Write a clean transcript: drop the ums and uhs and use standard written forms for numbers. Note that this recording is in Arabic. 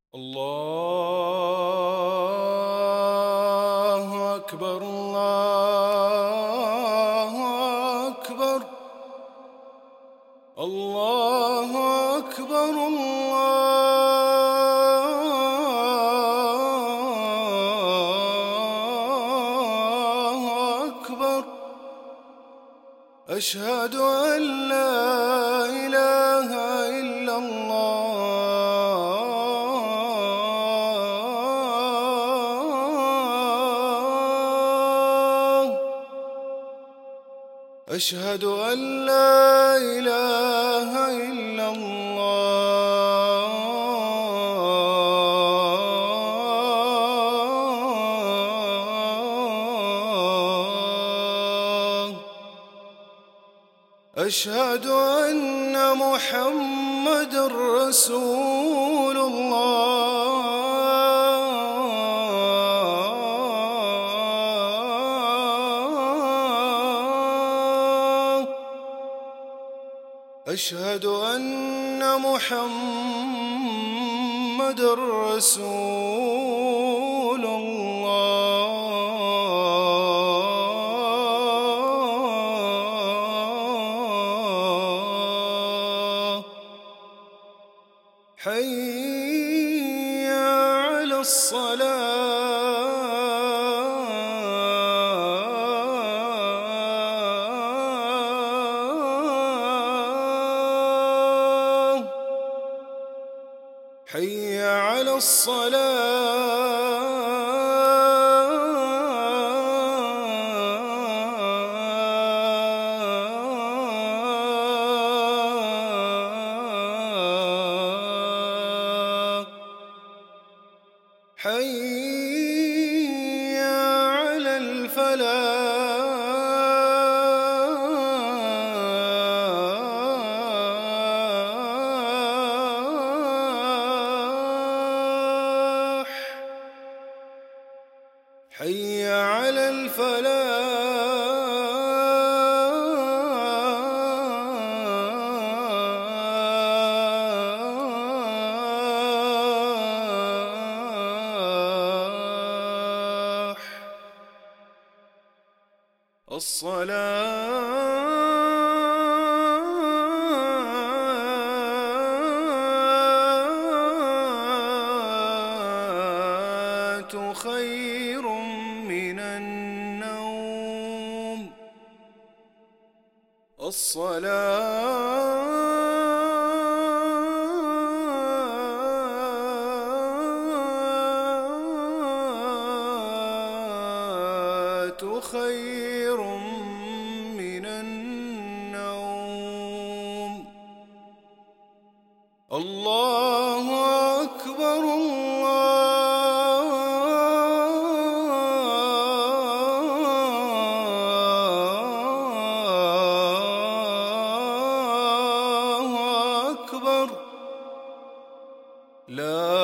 الله أكبر الله أكبر الله أكبر الله أكبر. أشهد أن لا إله إلا الله أشهد أن لا إله إلا الله. أشهد أن محمد رسول الله. أشهد أن محمد رسول الله. حي على الصلاة حي على الصلاة. حي على الفلاح. حي على الفلاح. الصلاة خير من النوم. الصلاة خير من النوم. الله أكبر الله أكبر. لا